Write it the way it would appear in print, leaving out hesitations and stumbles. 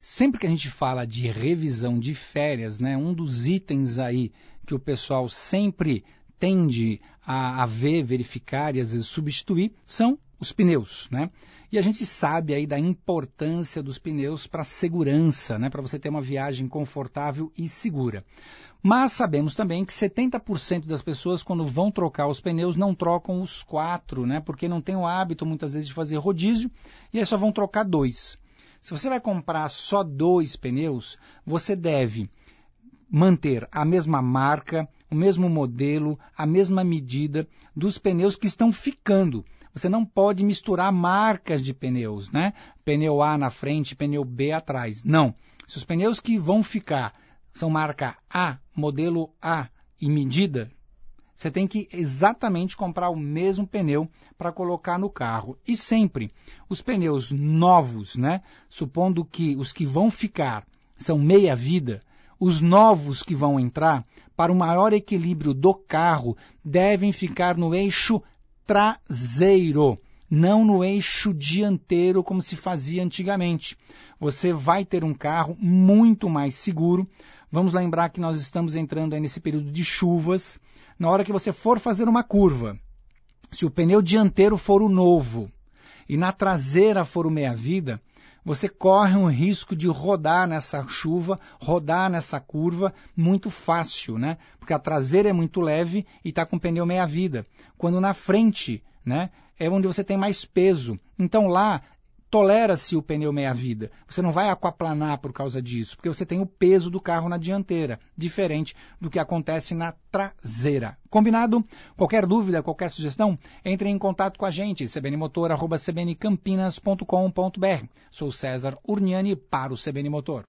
Sempre que a gente fala de revisão de férias, né, um dos itens aí que o pessoal sempre tende a ver, verificar e às vezes substituir são os pneus, né? E a gente sabe aí da importância dos pneus para a segurança, né, para você ter uma viagem confortável e segura. Mas sabemos também que 70% das pessoas, quando vão trocar os pneus, não trocam os 4, né, porque não tem o hábito muitas vezes de fazer rodízio e aí só vão trocar 2. Se você vai comprar só 2 pneus, você deve manter a mesma marca, o mesmo modelo, a mesma medida dos pneus que estão ficando. Você não pode misturar marcas de pneus, né? Pneu A na frente, pneu B atrás. Não. Se os pneus que vão ficar são marca A, modelo A e medida, você tem que exatamente comprar o mesmo pneu para colocar no carro. E sempre, os pneus novos, né? Supondo que os que vão ficar são meia-vida, os novos que vão entrar, para o maior equilíbrio do carro, devem ficar no eixo traseiro, não no eixo dianteiro como se fazia antigamente. Você vai ter um carro muito mais seguro. Vamos lembrar que nós estamos entrando aí nesse período de chuvas. Na hora que você for fazer uma curva, se o pneu dianteiro for o novo e na traseira for o meia-vida, você corre um risco de rodar nessa chuva, rodar nessa curva muito fácil, né? Porque a traseira é muito leve e está com o pneu meia-vida. Quando na frente, né, é onde você tem mais peso. Então lá, tolera-se o pneu meia-vida. Você não vai aquaplanar por causa disso, porque você tem o peso do carro na dianteira, diferente do que acontece na traseira. Combinado? Qualquer dúvida, qualquer sugestão, entre em contato com a gente, cbnmotor@cbncampinas.com.br. Sou César Urniani para o CBN Motor.